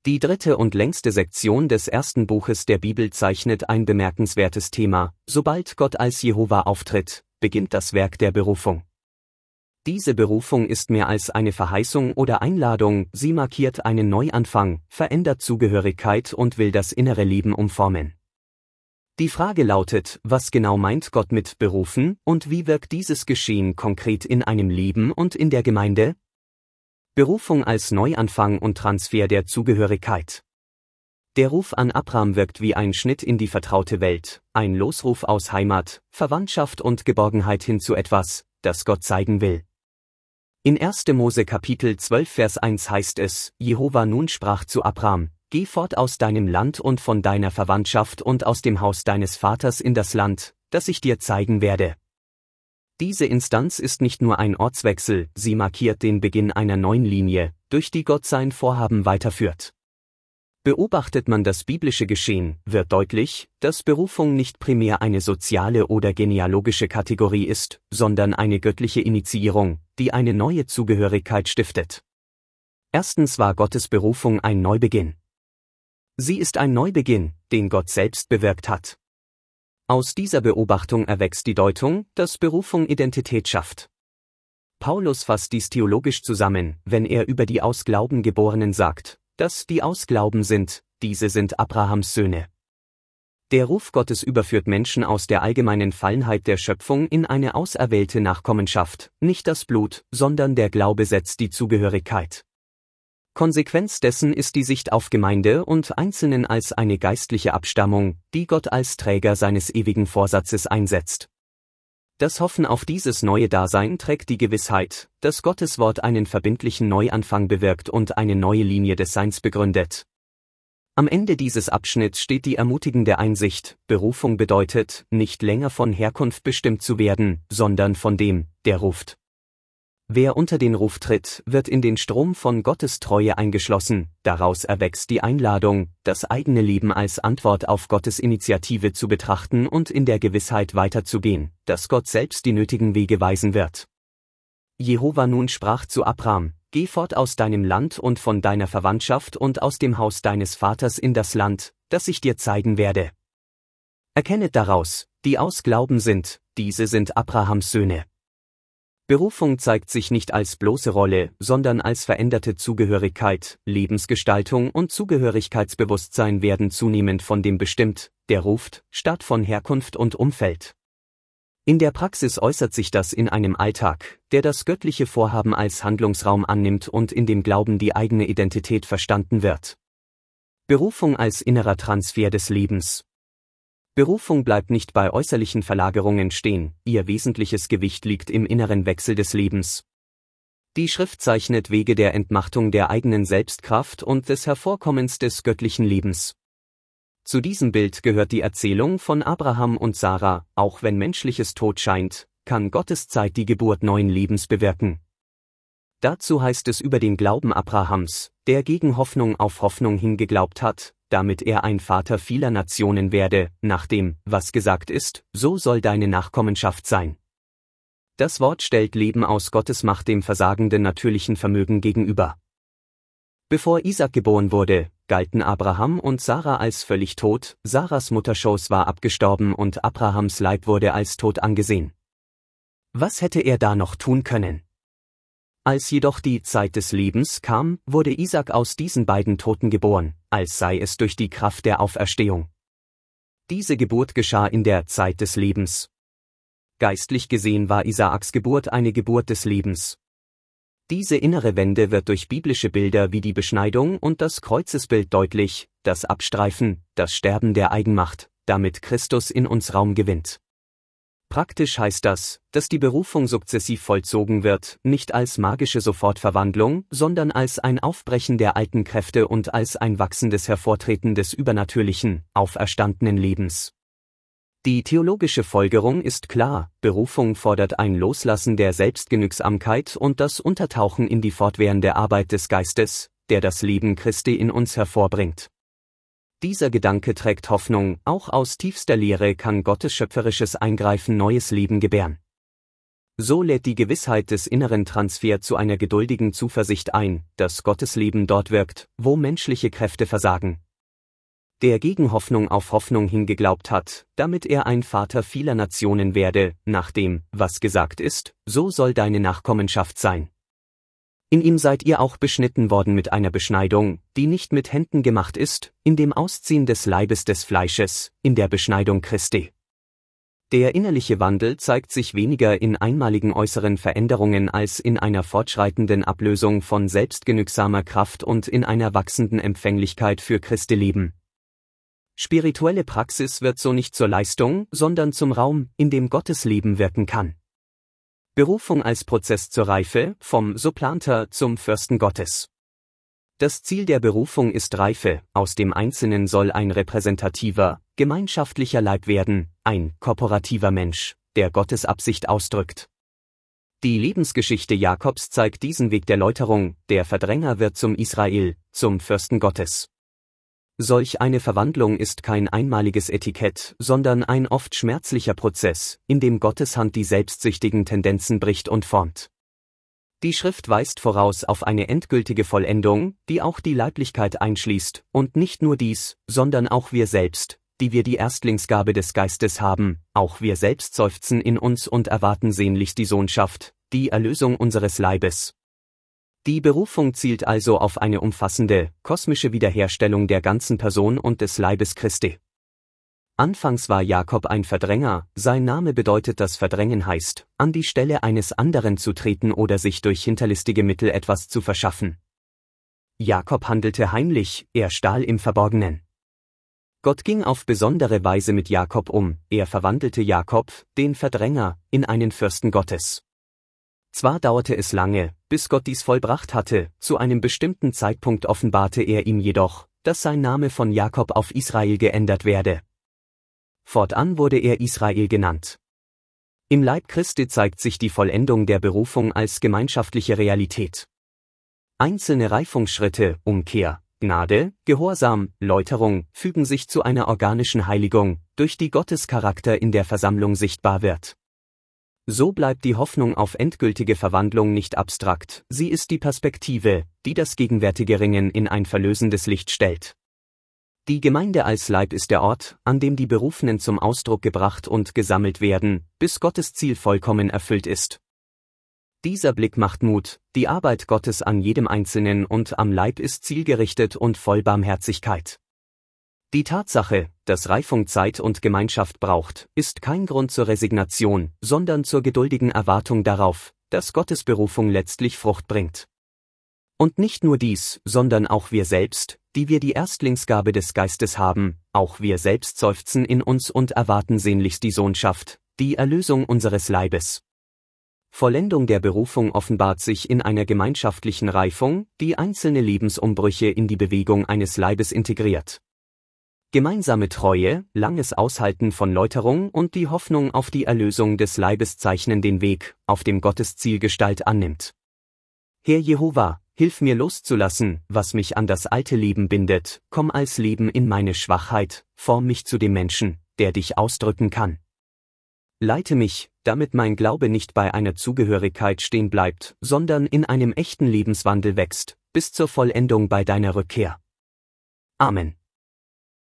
Die dritte und längste Sektion des ersten Buches der Bibel zeichnet ein bemerkenswertes Thema: Sobald Gott als Jehova auftritt, beginnt das Werk der Berufung. Diese Berufung ist mehr als eine Verheißung oder Einladung, sie markiert einen Neuanfang, verändert Zugehörigkeit und will das innere Leben umformen. Die Frage lautet, was genau meint Gott mit berufen und wie wirkt dieses Geschehen konkret in einem Leben und in der Gemeinde? Berufung als Neuanfang und Transfer der Zugehörigkeit. Der Ruf an Abraham wirkt wie ein Schnitt in die vertraute Welt, ein Losruf aus Heimat, Verwandtschaft und Geborgenheit hin zu etwas, das Gott zeigen will. In 1. Mose Kapitel 12 Vers 1 heißt es: Jehova nun sprach zu Abraham: Geh fort aus deinem Land und von deiner Verwandtschaft und aus dem Haus deines Vaters in das Land, das ich dir zeigen werde. Diese Instanz ist nicht nur ein Ortswechsel, sie markiert den Beginn einer neuen Linie, durch die Gott sein Vorhaben weiterführt. Beobachtet man das biblische Geschehen, wird deutlich, dass Berufung nicht primär eine soziale oder genealogische Kategorie ist, sondern eine göttliche Initiierung, die eine neue Zugehörigkeit stiftet. Erstens war Gottes Berufung ein Neubeginn. Sie ist ein Neubeginn, den Gott selbst bewirkt hat. Aus dieser Beobachtung erwächst die Deutung, dass Berufung Identität schafft. Paulus fasst dies theologisch zusammen, wenn er über die aus Glauben Geborenen sagt, dass die aus Glauben sind, diese sind Abrahams Söhne. Der Ruf Gottes überführt Menschen aus der allgemeinen Fallenheit der Schöpfung in eine auserwählte Nachkommenschaft, nicht das Blut, sondern der Glaube setzt die Zugehörigkeit. Konsequenz dessen ist die Sicht auf Gemeinde und Einzelnen als eine geistliche Abstammung, die Gott als Träger seines ewigen Vorsatzes einsetzt. Das Hoffen auf dieses neue Dasein trägt die Gewissheit, dass Gottes Wort einen verbindlichen Neuanfang bewirkt und eine neue Linie des Seins begründet. Am Ende dieses Abschnitts steht die ermutigende Einsicht: Berufung bedeutet, nicht länger von Herkunft bestimmt zu werden, sondern von dem, der ruft. Wer unter den Ruf tritt, wird in den Strom von Gottes Treue eingeschlossen, daraus erwächst die Einladung, das eigene Leben als Antwort auf Gottes Initiative zu betrachten und in der Gewissheit weiterzugehen, dass Gott selbst die nötigen Wege weisen wird. Jehova nun sprach zu Abraham: Geh fort aus deinem Land und von deiner Verwandtschaft und aus dem Haus deines Vaters in das Land, das ich dir zeigen werde. Erkennet daraus, die aus Glauben sind, diese sind Abrahams Söhne. Berufung zeigt sich nicht als bloße Rolle, sondern als veränderte Zugehörigkeit, Lebensgestaltung und Zugehörigkeitsbewusstsein werden zunehmend von dem bestimmt, der ruft, statt von Herkunft und Umfeld. In der Praxis äußert sich das in einem Alltag, der das göttliche Vorhaben als Handlungsraum annimmt und in dem Glauben die eigene Identität verstanden wird. Berufung als innerer Transfer des Lebens. Berufung bleibt nicht bei äußerlichen Verlagerungen stehen, ihr wesentliches Gewicht liegt im inneren Wechsel des Lebens. Die Schrift zeichnet Wege der Entmachtung der eigenen Selbstkraft und des Hervorkommens des göttlichen Lebens. Zu diesem Bild gehört die Erzählung von Abraham und Sarah: Auch wenn menschliches tot scheint, kann Gottes Zeit die Geburt neuen Lebens bewirken. Dazu heißt es über den Glauben Abrahams, der gegen Hoffnung auf Hoffnung hin geglaubt hat, damit er ein Vater vieler Nationen werde, nach dem, was gesagt ist, so soll deine Nachkommenschaft sein. Das Wort stellt Leben aus Gottes Macht dem versagenden natürlichen Vermögen gegenüber. Bevor Isaak geboren wurde, galten Abraham und Sarah als völlig tot, Sarahs Mutterschoß war abgestorben und Abrahams Leib wurde als tot angesehen. Was hätte er da noch tun können? Als jedoch die Zeit des Lebens kam, wurde Isaak aus diesen beiden Toten geboren, als sei es durch die Kraft der Auferstehung. Diese Geburt geschah in der Zeit des Lebens. Geistlich gesehen war Isaaks Geburt eine Geburt des Lebens. Diese innere Wende wird durch biblische Bilder wie die Beschneidung und das Kreuzesbild deutlich, das Abstreifen, das Sterben der Eigenmacht, damit Christus in uns Raum gewinnt. Praktisch heißt das, dass die Berufung sukzessiv vollzogen wird, nicht als magische Sofortverwandlung, sondern als ein Aufbrechen der alten Kräfte und als ein wachsendes Hervortreten des übernatürlichen, auferstandenen Lebens. Die theologische Folgerung ist klar: Berufung fordert ein Loslassen der Selbstgenügsamkeit und das Untertauchen in die fortwährende Arbeit des Geistes, der das Leben Christi in uns hervorbringt. Dieser Gedanke trägt Hoffnung: Auch aus tiefster Leere kann Gottes schöpferisches Eingreifen neues Leben gebären. So lädt die Gewissheit des inneren Transfer zu einer geduldigen Zuversicht ein, dass Gottes Leben dort wirkt, wo menschliche Kräfte versagen. Der gegen Hoffnung auf Hoffnung hin geglaubt hat, damit er ein Vater vieler Nationen werde, nach dem, was gesagt ist, so soll deine Nachkommenschaft sein. In ihm seid ihr auch beschnitten worden mit einer Beschneidung, die nicht mit Händen gemacht ist, in dem Ausziehen des Leibes des Fleisches, in der Beschneidung Christi. Der innerliche Wandel zeigt sich weniger in einmaligen äußeren Veränderungen als in einer fortschreitenden Ablösung von selbstgenügsamer Kraft und in einer wachsenden Empfänglichkeit für Christi Leben. Spirituelle Praxis wird so nicht zur Leistung, sondern zum Raum, in dem Gottes Leben wirken kann. Berufung als Prozess zur Reife, vom Supplanter zum Fürsten Gottes. Das Ziel der Berufung ist Reife, aus dem Einzelnen soll ein repräsentativer, gemeinschaftlicher Leib werden, ein korporativer Mensch, der Gottes Absicht ausdrückt. Die Lebensgeschichte Jakobs zeigt diesen Weg der Läuterung, der Verdränger wird zum Israel, zum Fürsten Gottes. Solch eine Verwandlung ist kein einmaliges Etikett, sondern ein oft schmerzlicher Prozess, in dem Gottes Hand die selbstsüchtigen Tendenzen bricht und formt. Die Schrift weist voraus auf eine endgültige Vollendung, die auch die Leiblichkeit einschließt, und nicht nur dies, sondern auch wir selbst, die wir die Erstlingsgabe des Geistes haben, auch wir selbst seufzen in uns und erwarten sehnlichst die Sohnschaft, die Erlösung unseres Leibes. Die Berufung zielt also auf eine umfassende, kosmische Wiederherstellung der ganzen Person und des Leibes Christi. Anfangs war Jakob ein Verdränger, sein Name bedeutet, dass Verdrängen heißt, an die Stelle eines anderen zu treten oder sich durch hinterlistige Mittel etwas zu verschaffen. Jakob handelte heimlich, er stahl im Verborgenen. Gott ging auf besondere Weise mit Jakob um, er verwandelte Jakob, den Verdränger, in einen Fürsten Gottes. Zwar dauerte es lange, bis Gott dies vollbracht hatte, zu einem bestimmten Zeitpunkt offenbarte er ihm jedoch, dass sein Name von Jakob auf Israel geändert werde. Fortan wurde er Israel genannt. Im Leib Christi zeigt sich die Vollendung der Berufung als gemeinschaftliche Realität. Einzelne Reifungsschritte, Umkehr, Gnade, Gehorsam, Läuterung, fügen sich zu einer organischen Heiligung, durch die Gottes Charakter in der Versammlung sichtbar wird. So bleibt die Hoffnung auf endgültige Verwandlung nicht abstrakt, sie ist die Perspektive, die das gegenwärtige Ringen in ein verlösendes Licht stellt. Die Gemeinde als Leib ist der Ort, an dem die Berufenen zum Ausdruck gebracht und gesammelt werden, bis Gottes Ziel vollkommen erfüllt ist. Dieser Blick macht Mut, die Arbeit Gottes an jedem Einzelnen und am Leib ist zielgerichtet und voll Barmherzigkeit. Die Tatsache, dass Reifung Zeit und Gemeinschaft braucht, ist kein Grund zur Resignation, sondern zur geduldigen Erwartung darauf, dass Gottes Berufung letztlich Frucht bringt. Und nicht nur dies, sondern auch wir selbst, die wir die Erstlingsgabe des Geistes haben, auch wir selbst seufzen in uns und erwarten sehnlichst die Sohnschaft, die Erlösung unseres Leibes. Vollendung der Berufung offenbart sich in einer gemeinschaftlichen Reifung, die einzelne Lebensumbrüche in die Bewegung eines Leibes integriert. Gemeinsame Treue, langes Aushalten von Läuterung und die Hoffnung auf die Erlösung des Leibes zeichnen den Weg, auf dem Gottes Ziel Gestalt annimmt. Herr Jehova, hilf mir loszulassen, was mich an das alte Leben bindet, komm als Leben in meine Schwachheit, form mich zu dem Menschen, der dich ausdrücken kann. Leite mich, damit mein Glaube nicht bei einer Zugehörigkeit stehen bleibt, sondern in einem echten Lebenswandel wächst, bis zur Vollendung bei deiner Rückkehr. Amen.